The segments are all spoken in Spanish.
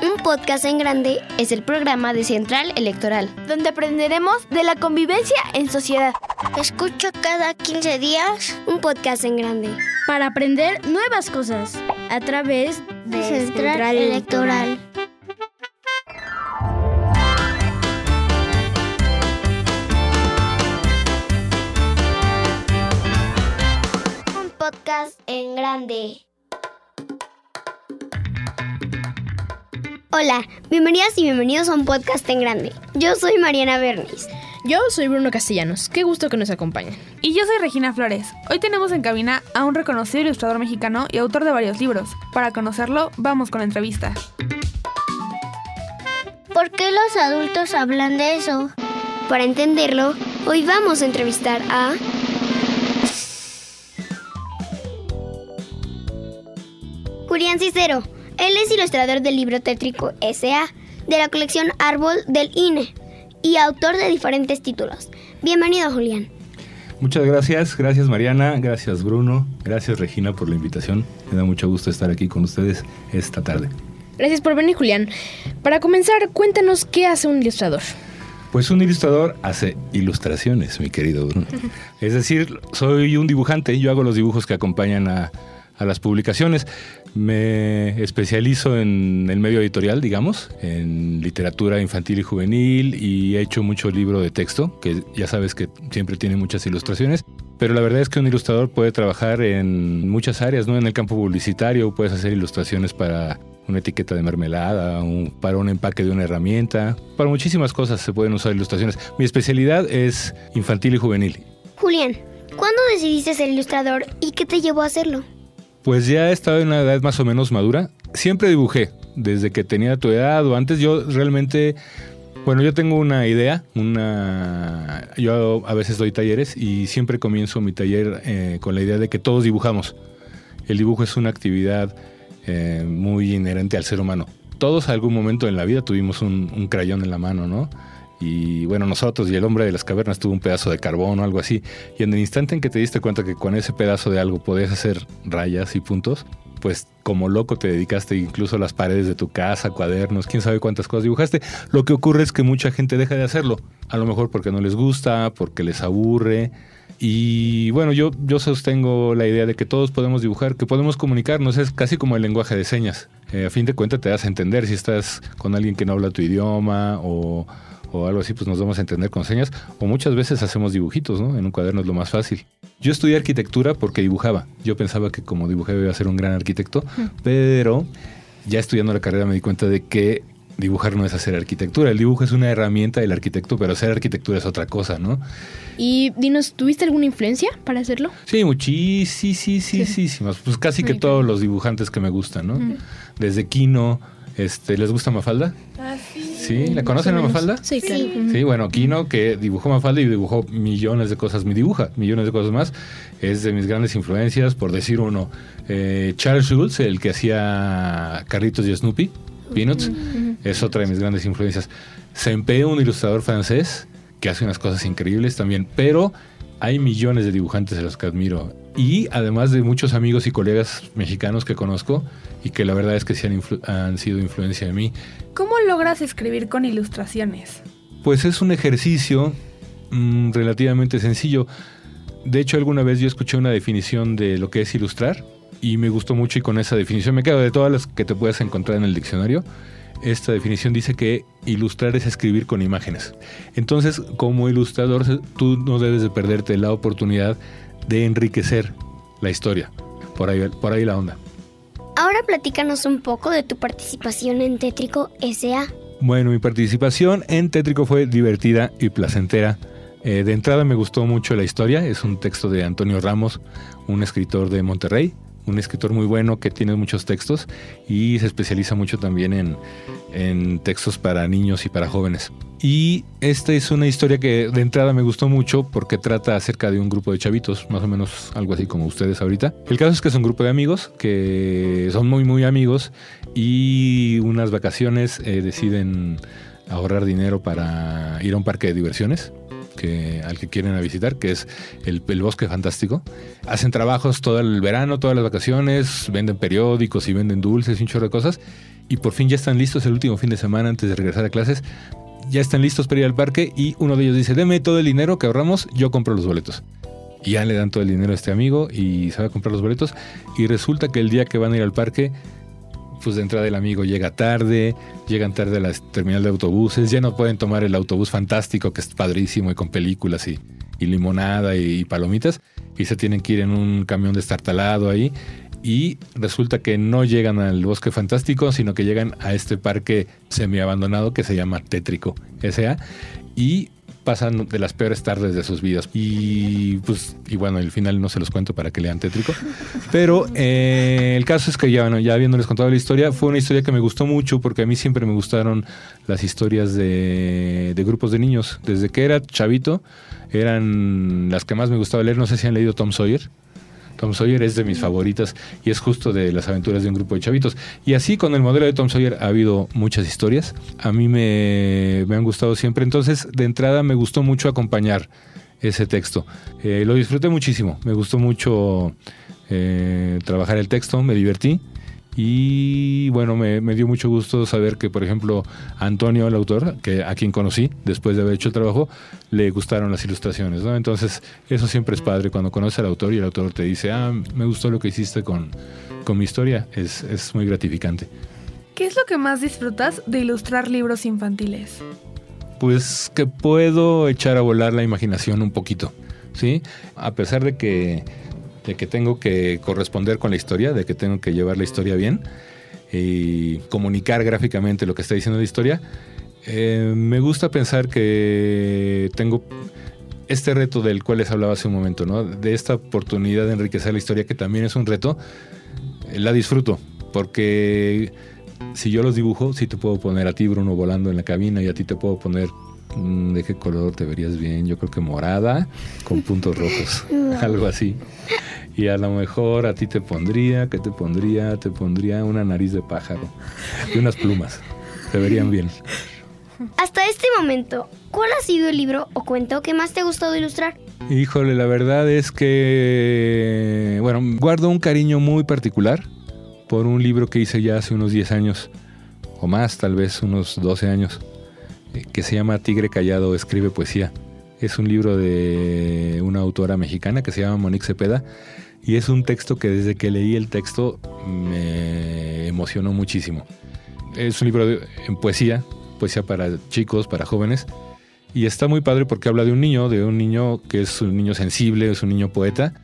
Un podcast en grande es el programa de Central Electoral, donde aprenderemos de la convivencia en sociedad. Escucha cada 15 días un podcast en grande para aprender nuevas cosas a través de Central Electoral. Un podcast en grande. Hola, bienvenidas y bienvenidos a un podcast en grande. Yo soy Mariana Bernis. Yo soy Bruno Castellanos. Qué gusto que nos acompañen. Y yo soy Regina Flores. Hoy tenemos en cabina a un reconocido ilustrador mexicano y autor de varios libros. Para conocerlo, vamos con la entrevista. ¿Por qué los adultos hablan de eso? Para entenderlo, hoy vamos a entrevistar a... Julián Cicero. Él es ilustrador del libro Tétrico S.A. de la colección Árbol del INE y autor de diferentes títulos. Bienvenido, Julián. Muchas gracias. Gracias, Mariana. Gracias, Bruno. Gracias, Regina, por la invitación. Me da mucho gusto estar aquí con ustedes esta tarde. Gracias por venir, Julián. Para comenzar, cuéntanos qué hace un ilustrador. Pues un ilustrador hace ilustraciones, mi querido Bruno. Es decir, soy un dibujante. Yo hago los dibujos que acompañan a las publicaciones. Me especializo en el medio editorial, digamos, en literatura infantil y juvenil, y he hecho mucho libro de texto, que ya sabes que siempre tiene muchas ilustraciones. Pero la verdad es que un ilustrador puede trabajar en muchas áreas, ¿no? En el campo publicitario puedes hacer ilustraciones para una etiqueta de mermelada, para un empaque de una herramienta. Para muchísimas cosas se pueden usar ilustraciones. Mi especialidad es infantil y juvenil. Julián, ¿cuándo decidiste ser ilustrador y qué te llevó a hacerlo? Pues ya he estado en una edad más o menos madura. Siempre dibujé, desde que tenía tu edad o antes. Yo realmente, yo tengo una idea. Yo a veces doy talleres y siempre comienzo mi taller con la idea de que todos dibujamos. El dibujo es una actividad muy inherente al ser humano. Todos en algún momento en la vida tuvimos un crayón en la mano, ¿no? Y bueno, nosotros y el hombre de las cavernas tuvo un pedazo de carbón o algo así. Y en el instante en que te diste cuenta que con ese pedazo de algo podías hacer rayas y puntos, pues como loco te dedicaste incluso a las paredes de tu casa, cuadernos, quién sabe cuántas cosas dibujaste. Lo que ocurre es que mucha gente deja de hacerlo. A lo mejor porque no les gusta, porque les aburre. Y bueno, yo sostengo la idea de que todos podemos dibujar, que podemos comunicarnos. Es casi como el lenguaje de señas. A fin de cuentas te das a entender si estás con alguien que no habla tu idioma o algo así, pues nos vamos a entender con señas, o muchas veces hacemos dibujitos, ¿no? En un cuaderno es lo más fácil. Yo estudié arquitectura porque dibujaba. Yo pensaba que como dibujaba iba a ser un gran arquitecto, pero ya estudiando la carrera me di cuenta de que dibujar no es hacer arquitectura. El dibujo es una herramienta del arquitecto, pero hacer arquitectura es otra cosa, ¿no? Y dinos, ¿tuviste alguna influencia para hacerlo? Sí, muchísimas. Pues casi que todos los dibujantes que me gustan, ¿no? Desde Kino. ¿Les gusta Mafalda? ¿Sí? ¿La conocen a Mafalda? Sí, claro. Sí, bueno, Kino, que dibujó Mafalda y dibujó millones de cosas, dibuja millones de cosas más, es de mis grandes influencias, por decir uno. Charles Schulz, el que hacía Carlitos y Snoopy, Peanuts, es otra de mis grandes influencias. Saint-Péu, un ilustrador francés, que hace unas cosas increíbles también, pero hay millones de dibujantes a los que admiro. Y además de muchos amigos y colegas mexicanos que conozco y que la verdad es que sí han sido influencia de mí. ¿Cómo logras escribir con ilustraciones? Pues es un ejercicio relativamente sencillo. De hecho, alguna vez yo escuché una definición de lo que es ilustrar y me gustó mucho, y con esa definición me quedo. De todas las que te puedas encontrar en el diccionario, esta definición dice que ilustrar es escribir con imágenes. Entonces, como ilustrador, tú no debes de perderte la oportunidad de enriquecer la historia. Por ahí la onda. Ahora platícanos un poco de tu participación en Tétrico S.A. Bueno, mi participación en Tétrico fue divertida y placentera. De entrada me gustó mucho la historia. Es un texto de Antonio Ramos, un escritor de Monterrey. Un escritor muy bueno que tiene muchos textos y se especializa mucho también en textos para niños y para jóvenes. Y esta es una historia que de entrada me gustó mucho porque trata acerca de un grupo de chavitos, más o menos algo así como ustedes ahorita. El caso es que es un grupo de amigos que son muy muy amigos y unas vacaciones deciden ahorrar dinero para ir a un parque de diversiones al que quieren visitar, que es el Bosque Fantástico. Hacen trabajos todo el verano, todas las vacaciones, venden periódicos y venden dulces y un chorro de cosas. y por fin ya están listos el último fin de semana antes de regresar a clases. Ya están listos para ir al parque y uno de ellos dice, deme todo el dinero que ahorramos, yo compro los boletos. Y ya le dan todo el dinero a este amigo y se va a comprar los boletos. Y resulta que el día que van a ir al parque, pues de entrada el amigo llegan tarde a la terminal de autobuses, ya no pueden tomar el autobús fantástico que es padrísimo y con películas y limonada y palomitas, y se tienen que ir en un camión destartalado ahí. Y resulta que no llegan al Bosque Fantástico, sino que llegan a este parque semiabandonado que se llama Tétrico S.A. y pasan de las peores tardes de sus vidas. Y bueno, el final no se los cuento para que lean Tétrico. Pero el caso es que ya habiéndoles contado la historia, fue una historia que me gustó mucho porque a mí siempre me gustaron las historias de grupos de niños. Desde que era chavito, eran las que más me gustaba leer. No sé si han leído Tom Sawyer. Tom Sawyer es de mis favoritas y es justo de las aventuras de un grupo de chavitos. Y así con el modelo de Tom Sawyer ha habido muchas historias. A mí me han gustado siempre. Entonces, de entrada me gustó mucho acompañar ese texto. Lo disfruté muchísimo. Me gustó mucho trabajar el texto. Me divertí. Y bueno, me dio mucho gusto saber que, por ejemplo, Antonio, el autor, a quien conocí después de haber hecho el trabajo, le gustaron las ilustraciones, ¿no? Entonces, eso siempre es padre cuando conoces al autor y el autor te dice, me gustó lo que hiciste con mi historia. Es muy gratificante. ¿Qué es lo que más disfrutas de ilustrar libros infantiles? Pues que puedo echar a volar la imaginación un poquito, ¿sí? A pesar de que tengo que corresponder con la historia, de que tengo que llevar la historia bien y comunicar gráficamente lo que está diciendo la historia, me gusta pensar que tengo este reto del cual les hablaba hace un momento, ¿no? De esta oportunidad de enriquecer la historia, que también es un reto. La disfruto, porque si yo los dibujo, sí te puedo poner a ti, Bruno, volando en la cabina, y a ti te puedo poner... ¿De qué color te verías bien? Yo creo que morada con puntos rojos, algo así. Y a lo mejor a ti te pondría una nariz de pájaro y unas plumas. Te verían bien. Hasta este momento, ¿cuál ha sido el libro o cuento que más te ha gustado ilustrar? Híjole, la verdad es que, bueno, guardo un cariño muy particular por un libro que hice ya hace unos 10 años, o más, tal vez unos 12 años, que se llama Tigre Callado escribe poesía. Es un libro de una autora mexicana que se llama Monique Cepeda, y es un texto que desde que leí el texto me emocionó muchísimo. Es un libro en poesía para chicos, para jóvenes, y está muy padre porque habla de un niño que es un niño sensible, es un niño poeta,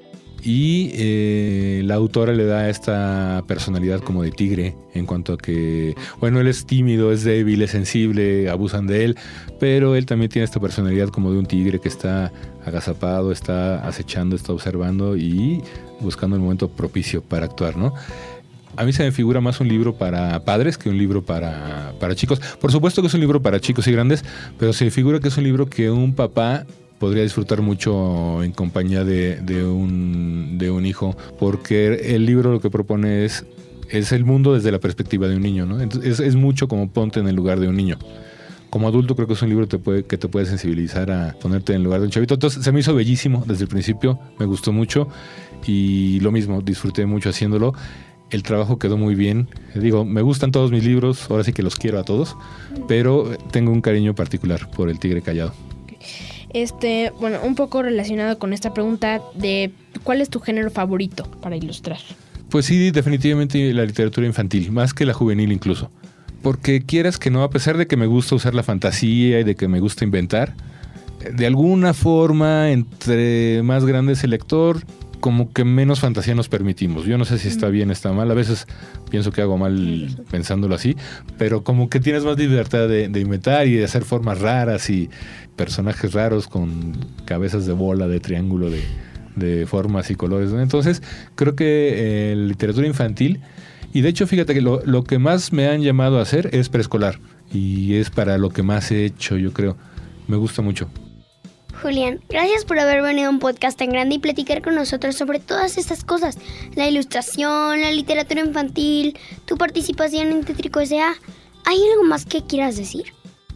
y la autora le da esta personalidad como de tigre, en cuanto a que, bueno, él es tímido, es débil, es sensible, abusan de él, pero él también tiene esta personalidad como de un tigre que está agazapado, está acechando, está observando y buscando el momento propicio para actuar, ¿no? A mí se me figura más un libro para padres que un libro para chicos. Por supuesto que es un libro para chicos y grandes, pero se me figura que es un libro que un papá podría disfrutar mucho en compañía de un hijo, porque el libro lo que propone es el mundo desde la perspectiva de un niño, ¿no? Entonces, es mucho como ponte en el lugar de un niño. Como adulto creo que es un libro que te puede sensibilizar a ponerte en el lugar de un chavito. Entonces se me hizo bellísimo desde el principio, me gustó mucho y lo mismo, disfruté mucho haciéndolo. El trabajo quedó muy bien. Digo, me gustan todos mis libros, ahora sí que los quiero a todos, pero tengo un cariño particular por El Tigre Callado. Bueno, un poco relacionado con esta pregunta de ¿cuál es tu género favorito para ilustrar? Pues sí, definitivamente la literatura infantil, más que la juvenil incluso. Porque quieras que no, a pesar de que me gusta usar la fantasía y de que me gusta inventar, de alguna forma, entre más grande es el lector, como que menos fantasía nos permitimos. Yo no sé si está bien o está mal, a veces pienso que hago mal pensándolo así, pero como que tienes más libertad de inventar y de hacer formas raras y personajes raros con cabezas de bola, de triángulo, de formas y colores, ¿no? Entonces creo que literatura infantil, y de hecho fíjate que lo que más me han llamado a hacer es preescolar, y es para lo que más he hecho, yo creo. Me gusta mucho. Julián, gracias por haber venido a un podcast tan grande y platicar con nosotros sobre todas estas cosas. La ilustración, la literatura infantil, tu participación en Tétrico S.A. ¿Hay algo más que quieras decir?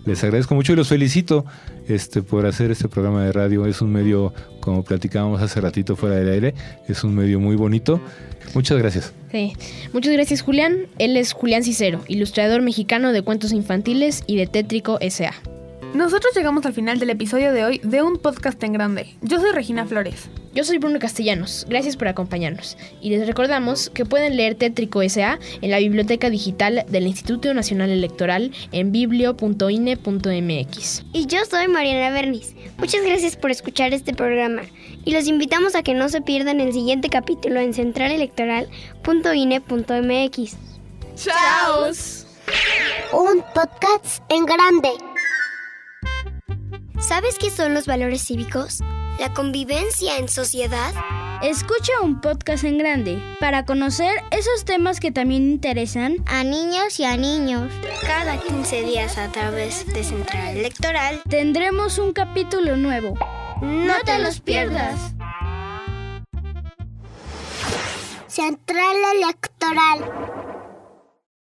Les agradezco mucho y los felicito por hacer este programa de radio. Es un medio, como platicábamos hace ratito fuera del aire, es un medio muy bonito. Muchas gracias. Sí, muchas gracias, Julián. Él es Julián Cicero, ilustrador mexicano de cuentos infantiles y de Tétrico S.A. Nosotros llegamos al final del episodio de hoy de Un Podcast en Grande. Yo soy Regina Flores. Yo soy Bruno Castellanos. Gracias por acompañarnos. Y les recordamos que pueden leer Tétrico S.A. en la biblioteca digital del Instituto Nacional Electoral en biblio.ine.mx. Y yo soy Mariana Bernis. Muchas gracias por escuchar este programa. Y los invitamos a que no se pierdan el siguiente capítulo en centralelectoral.ine.mx. ¡Chao! Un podcast en grande. ¿Sabes qué son los valores cívicos? ¿La convivencia en sociedad? Escucha Un Podcast en Grande para conocer esos temas que también interesan a niños y a niños. Cada 15 días a través de Central Electoral tendremos un capítulo nuevo. ¡No te los pierdas! Central Electoral.